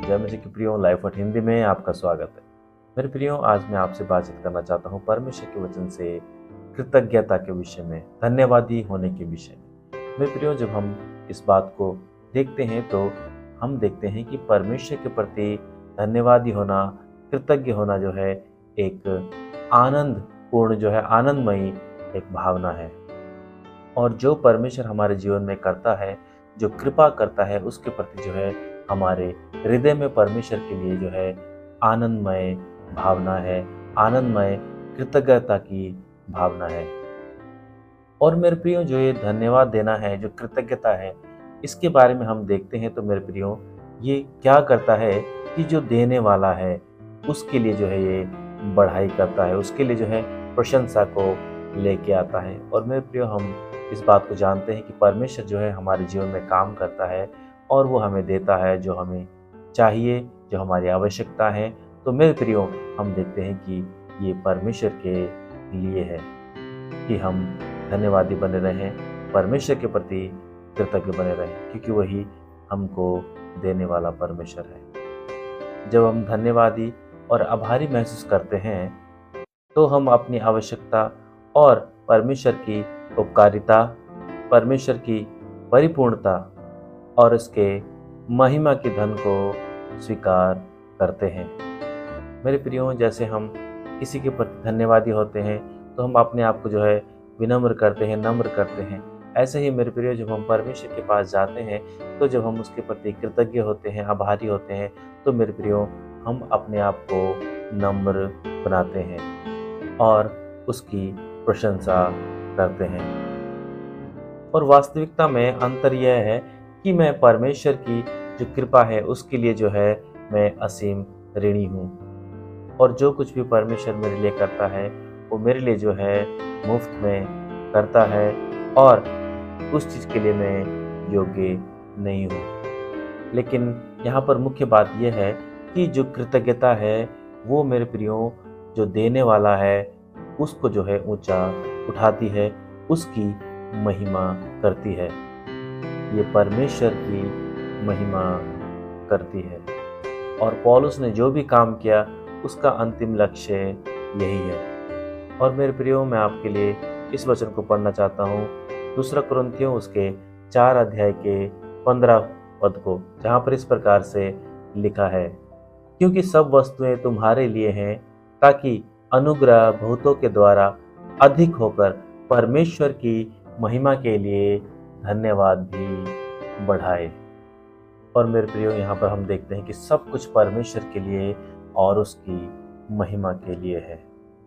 जय मसीह के प्रियो, लाइफ ऑट हिंदी में आपका स्वागत है। मेरे प्रियो, आज मैं आपसे बातचीत करना चाहता हूँ परमेश्वर के वचन से कृतज्ञता के विषय में, धन्यवादी होने के विषय में। मेरे प्रियो, जब हम इस बात को देखते हैं तो हम देखते हैं कि परमेश्वर के प्रति धन्यवादी होना, कृतज्ञ होना जो है एक आनंद पूर्ण जो है आनंदमयी एक भावना है। और जो परमेश्वर हमारे जीवन में करता है, जो कृपा करता है, उसके प्रति जो है हमारे हृदय में परमेश्वर के लिए जो है आनंदमय भावना है, आनंदमय कृतज्ञता की भावना है। और मेरे प्रियो, जो ये धन्यवाद देना है, जो कृतज्ञता है, इसके बारे में हम देखते हैं तो मेरे प्रियो, ये क्या करता है कि जो देने वाला है उसके लिए जो है ये बढ़ाई करता है, उसके लिए जो है प्रशंसा को लेके आता है। और मेरे प्रियो, हम इस बात को जानते हैं कि परमेश्वर जो है हमारे जीवन में काम करता है और वो हमें देता है जो हमें चाहिए, जो हमारी आवश्यकता है। तो मेरे प्रियो, हम देखते हैं कि ये परमेश्वर के लिए है कि हम धन्यवादी बने रहें, परमेश्वर के प्रति कृतज्ञ बने रहें, क्योंकि वही हमको देने वाला परमेश्वर है। जब हम धन्यवादी और आभारी महसूस करते हैं तो हम अपनी आवश्यकता और परमेश्वर की उपकारिता, परमेश्वर की परिपूर्णता और उसके महिमा की धन को स्वीकार करते हैं। मेरे प्रियो, जैसे हम किसी के प्रति धन्यवादी होते हैं तो हम अपने आप को जो है विनम्र करते हैं, नम्र करते हैं। ऐसे ही मेरे प्रियो, जब हम परमेश्वर के पास जाते हैं तो जब हम उसके प्रति कृतज्ञ होते हैं, आभारी होते हैं, तो मेरे प्रियो, हम अपने आप को नम्र बनाते हैं और उसकी प्रशंसा करते हैं। और वास्तविकता में अंतर यह है कि मैं परमेश्वर की जो कृपा है उसके लिए जो है मैं असीम ऋणी हूँ। और जो कुछ भी परमेश्वर मेरे लिए करता है वो मेरे लिए जो है मुफ्त में करता है और उस चीज़ के लिए मैं योग्य नहीं हूँ। लेकिन यहाँ पर मुख्य बात यह है कि जो कृतज्ञता है वो मेरे प्रियो, जो देने वाला है उसको जो है ऊंचा उठाती है, उसकी महिमा करती है। ये परमेश्वर की महिमा करती है। और पौलुस ने जो भी काम किया उसका अंतिम लक्ष्य यही है। और मेरे प्रियो, मैं आपके लिए इस वचन को पढ़ना चाहता हूँ, दूसरा कुरिन्थियों उसके 4 अध्याय के 15 पद को, जहाँ पर इस प्रकार से लिखा है, क्योंकि सब वस्तुएं तुम्हारे लिए हैं, ताकि अनुग्रह बहुतों के द्वारा अधिक होकर परमेश्वर की महिमा के लिए धन्यवाद भी बढ़ाए। और मेरे प्रियो, यहाँ पर हम देखते हैं कि सब कुछ परमेश्वर के लिए और उसकी महिमा के लिए है।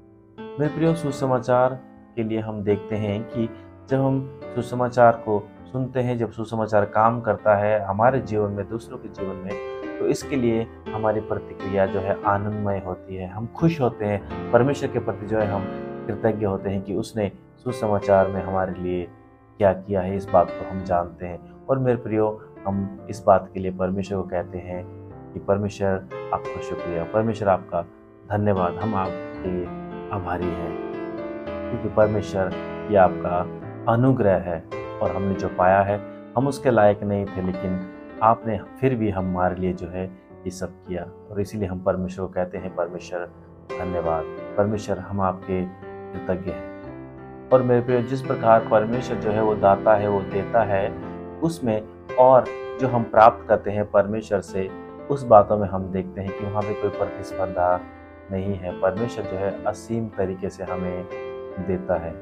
मेरे प्रियो, सुसमाचार के लिए हम देखते हैं कि जब हम सुसमाचार को सुनते हैं, जब सुसमाचार काम करता है हमारे जीवन में, दूसरों के जीवन में, तो इसके लिए हमारी प्रतिक्रिया जो है आनंदमय होती है। हम खुश होते हैं, परमेश्वर के प्रति जो है हम कृतज्ञ होते हैं कि उसने सुसमाचार में हमारे लिए क्या किया है, इस बात को हम जानते हैं। और मेरे प्रियो, हम इस बात के लिए परमेश्वर को कहते हैं कि परमेश्वर आपका शुक्रिया, परमेश्वर आपका धन्यवाद, हम आपके आभारी हैं, क्योंकि परमेश्वर ये आपका अनुग्रह है। और हमने जो पाया है हम उसके लायक नहीं थे, लेकिन आपने फिर भी हमारे लिए जो है ये सब किया। और इसीलिए हम परमेश्वर को कहते हैं, परमेश्वर धन्यवाद, परमेश्वर हम आपके कृतज्ञ हैं। और मेरे प्रिय, जिस प्रकार परमेश्वर जो है वो दाता है, वो देता है, उसमें और जो हम प्राप्त करते हैं परमेश्वर से, उस बातों में हम देखते हैं कि वहाँ पे कोई प्रतिस्पर्धा नहीं है। परमेश्वर जो है असीम तरीके से हमें देता है।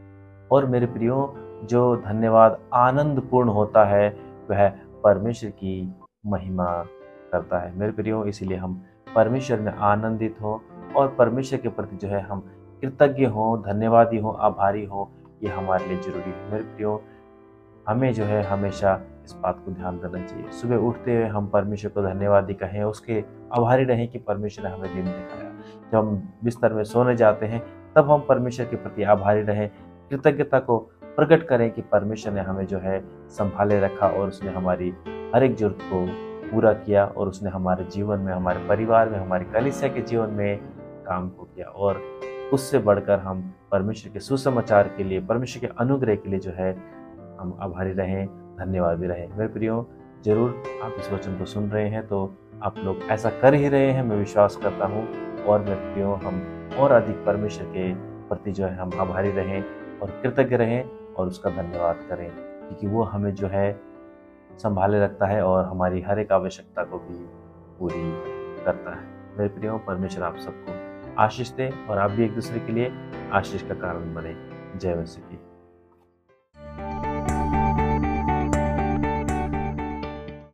और मेरे प्रियो, जो धन्यवाद आनंदपूर्ण होता है वह परमेश्वर की महिमा करता है। मेरे प्रियो, इसीलिए हम परमेश्वर में आनंदित हो और परमेश्वर के प्रति जो है हम कृतज्ञ हों, धन्यवादी हों, आभारी हों, ये हमारे लिए जरूरी है। मेरे प्रियो, हमें जो है हमेशा इस बात को ध्यान देना चाहिए, सुबह उठते हुए हम परमेश्वर को धन्यवादी कहें, उसके आभारी रहें कि परमेश्वर ने हमें दिन दिखाया। जब हम बिस्तर में सोने जाते हैं तब हम परमेश्वर के प्रति आभारी रहें, कृतज्ञता को प्रकट करें कि परमेश्वर ने हमें जो है संभाले रखा और उसने हमारी हर एक जरूरत को पूरा किया और उसने हमारे जीवन में, हमारे परिवार में, हमारी कलीसिया के जीवन में काम को किया। और उससे बढ़कर हम परमेश्वर के सुसमाचार के लिए, परमेश्वर के अनुग्रह के लिए जो है हम आभारी रहें, धन्यवाद भी रहें। मेरे प्रियो, जरूर आप इस वचन को सुन रहे हैं तो आप लोग ऐसा कर ही रहे हैं, मैं विश्वास करता हूँ। और मेरे प्रियो, हम और अधिक परमेश्वर के प्रति जो है हम आभारी रहें और कृतज्ञ रहें और उसका धन्यवाद करें, क्योंकि वो हमें जो है संभाले रखता है और हमारी हर एक आवश्यकता को भी पूरी करता है। मेरे प्रियो, परमेश्वर आप सबको आशीष दे और आप भी एक दूसरे के लिए आशीष का कारण बने। जय मसीह की।